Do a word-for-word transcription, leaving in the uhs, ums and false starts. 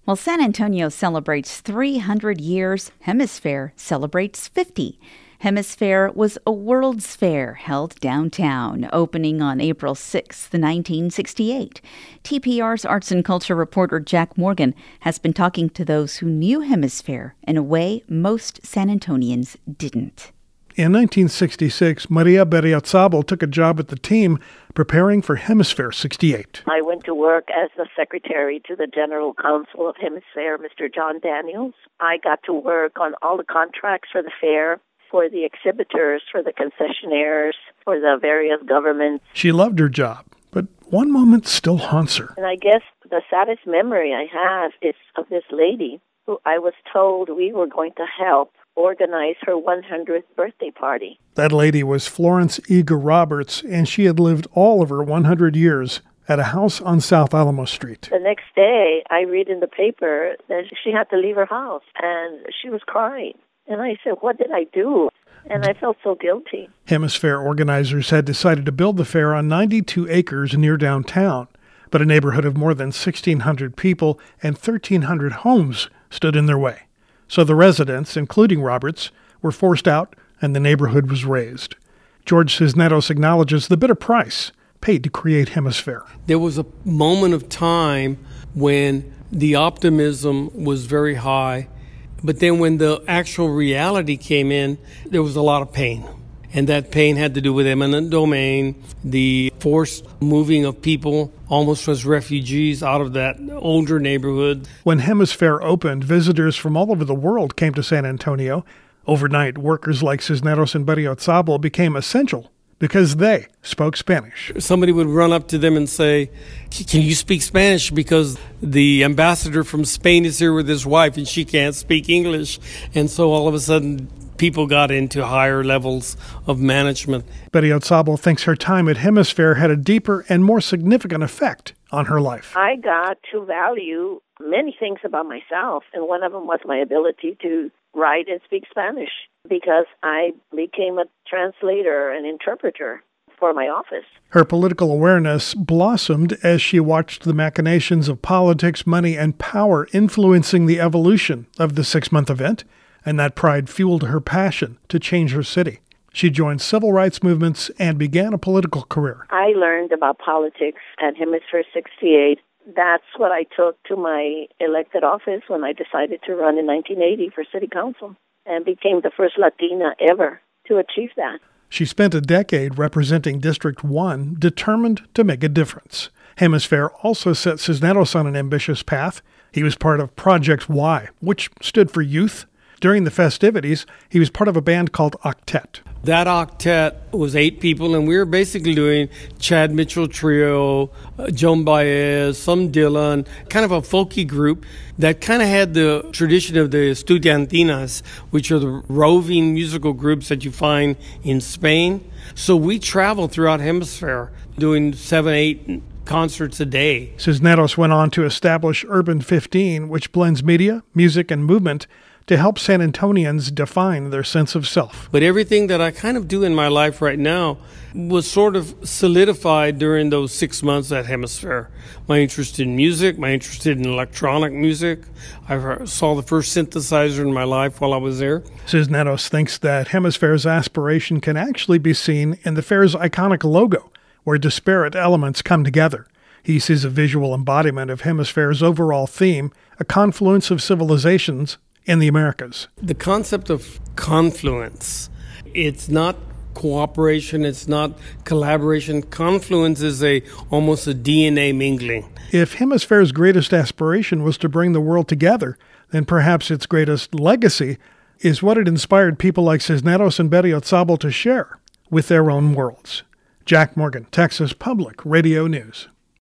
While San Antonio celebrates three hundred years, Hemisphere celebrates fifty. Hemisphere was a World's Fair held downtown, opening on April sixth, nineteen sixty-eight. T P R's arts and culture reporter Jack Morgan has been talking to those who knew Hemisphere in a way most San Antonians didn't. In nineteen sixty-six, Maria Berriozabal took a job at the team preparing for Hemisphere sixty-eight. I went to work as the secretary to the General Counsel of Hemisphere, Mister John Daniels. I got to work on all the contracts for the fair, for the exhibitors, for the concessionaires, for the various governments. She loved her job, but one moment still haunts her. And I guess the saddest memory I have is of this lady who I was told we were going to help organize her one hundredth birthday party. That lady was Florence Eager Roberts, and she had lived all of her one hundred years at a house on South Alamo Street. The next day, I read in the paper that she had to leave her house, and she was crying. And I said, what did I do? And I felt so guilty. Hemisphere organizers had decided to build the fair on ninety-two acres near downtown, but a neighborhood of more than sixteen hundred people and thirteen hundred homes stood in their way. So the residents, including Roberts, were forced out and the neighborhood was razed. George Cisneros acknowledges the bitter price paid to create Hemisphere. There was a moment of time when the optimism was very high, but then when the actual reality came in, there was a lot of pain. And that pain had to do with eminent domain, the forced moving of people almost as refugees out of that older neighborhood. When Hemisphere opened, visitors from all over the world came to San Antonio. Overnight, workers like Cisneros and Berriozabal became essential because they spoke Spanish. Somebody would run up to them and say, can you speak Spanish? Because the ambassador from Spain is here with his wife and she can't speak English. And so all of a sudden, people got into higher levels of management. Berriozabal thinks her time at Hemisphere had a deeper and more significant effect on her life. I got to value many things about myself, and one of them was my ability to write and speak Spanish, because I became a translator and interpreter for my office. Her political awareness blossomed as she watched the machinations of politics, money, and power influencing the evolution of the six-month event, and that pride fueled her passion to change her city. She joined civil rights movements and began a political career. I learned about politics at Hemisphere sixty-eight. That's what I took to my elected office when I decided to run in nineteen eighty for city council, and became the first Latina ever to achieve that. She spent a decade representing District one, determined to make a difference. Hemisphere also set Cisneros on an ambitious path. He was part of Project Y, which stood for Youth. During the festivities, he was part of a band called Octet. That octet was eight people, and we were basically doing Chad Mitchell Trio, uh, Joan Baez, some Dylan, kind of a folky group that kind of had the tradition of the estudiantinas, which are the roving musical groups that you find in Spain. So we traveled throughout Hemisphere doing seven, eight concerts a day. Cisneros went on to establish Urban fifteen, which blends media, music, and movement to help San Antonians define their sense of self. But everything that I kind of do in my life right now was sort of solidified during those six months at Hemisphere. My interest in music, my interest in electronic music. I saw the first synthesizer in my life while I was there. Cisneros thinks that Hemisphere's aspiration can actually be seen in the fair's iconic logo, where disparate elements come together. He sees a visual embodiment of Hemisphere's overall theme, a confluence of civilizations in the Americas. The concept of confluence, it's not cooperation, it's not collaboration. Confluence is a almost a D N A mingling. If Hemisphere's greatest aspiration was to bring the world together, then perhaps its greatest legacy is what it inspired people like Cisneros and Berriozabal to share with their own worlds. Jack Morgan, Texas Public Radio News.